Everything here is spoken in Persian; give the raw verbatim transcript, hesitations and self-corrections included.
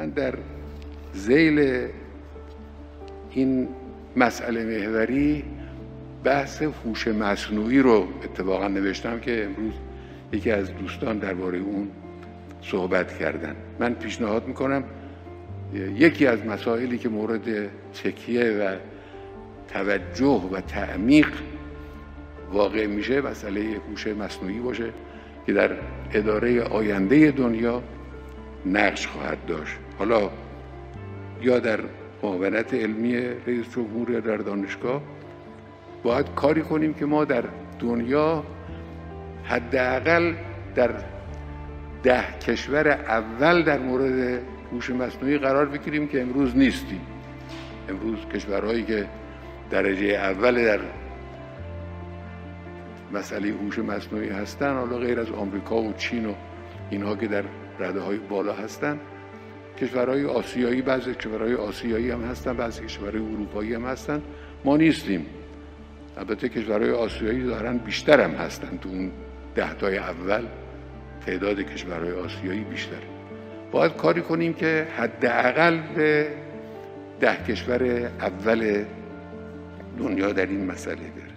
من در ذیل این مسئله محوری بحث هوش مصنوعی رو اتفاقا نوشتم که امروز یکی از دوستان درباره اون صحبت کردن. من پیشنهاد میکنم یکی از مسائلی که مورد تکیه و توجه و تعمیق واقع میشه مسئله هوش مصنوعی باشه که در اداره آینده دنیا نقش خواهد داشت. حالا یا در معاونت علمی رئیس جمهور یا در دانشگاه باید کاری کنیم که ما در دنیا حداقل در ده کشور اول در مورد هوش مصنوعی قرار بگیریم که امروز نیستیم. امروز کشورهایی که درجه اول در مسئله هوش مصنوعی هستن، حالا غیر از آمریکا و چین و اینها که در رده‌های بالا هستن، کشورهای آسیایی، بعضی کشورهای آسیایی هم هستن، بعضی کشورهای اروپایی هم هستن، ما نیستیم. البته کشورهای آسیایی دارن بیشتر هم هستن، تو اون ده تای اول تعداد کشورهای آسیایی بیشتره. باید کاری کنیم که حداقل به ده کشور اول دنیا در این مسئله بریم.